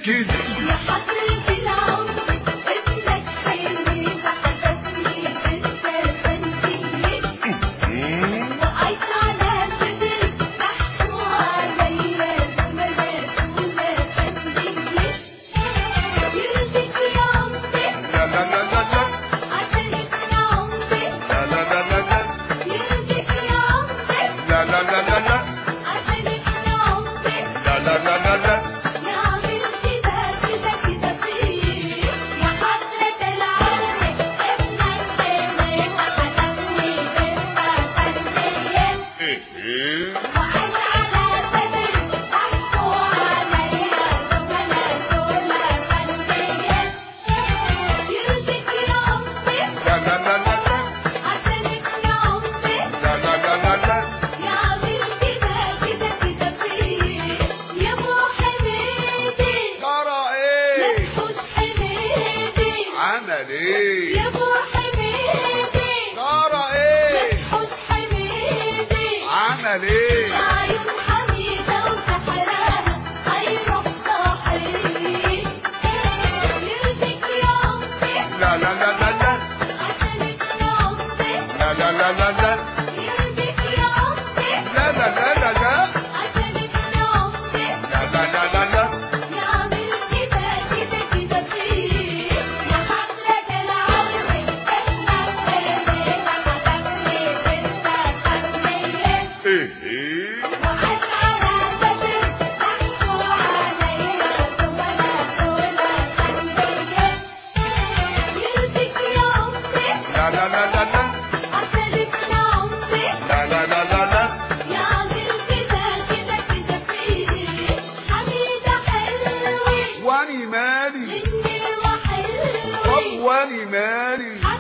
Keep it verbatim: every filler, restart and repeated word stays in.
كده يا حضرة العمر ابنك حلمي وحبسني بالسفنجية وقعت على صدري تحكوا عليا زملاء ولا فنجية يرضيك يا عمري لا لا لا لا لا عشانك يا عمري لا لا لا لا لا يرضيك يا عمري لا لا لا لا لا عشانك يا عمري لا لا لا لا لا يا عامل كده كده كده فيه يا حضرة العمر ابنك حلمي وحبسني بالسفنجية ايه ايه وقعت على صدري تحكوا عليا زملاء ولا فنجية يرضيك يا عمري لا لا لا لا لا عشانك يا عمري لا لا لا لا لا يا عامل كده كده كده فيه يا ابو حميدي ترى ما ايه تحوش حميدي عمل ايه يا ابو حميدي ترى ما ايه تحوش حميدي عمل ايه عيون حميدة وسحرها هيروح صاحي يرضيك يا عمري لا لا لا لا لا عشانك يا عمري لا لا لا لا لا يرضيك يا عمري لا لا لا لا لا عشانك يا عمري لا لا لا لا لا يا عامل كده كده كده فيه يا حضرة العمر ابنك حلمي وحبسني بالسفنجية ايه ايه وقعت على صدري تحكوا عليا زملاء ولا فنجية يرضيك يا عمري لا لا لا لا لا عشانك يا عمري لا لا لا لا لا يا عامل كده كده كده فيه حميدة حلوة واني مالي مني وحلوة طب واني مالي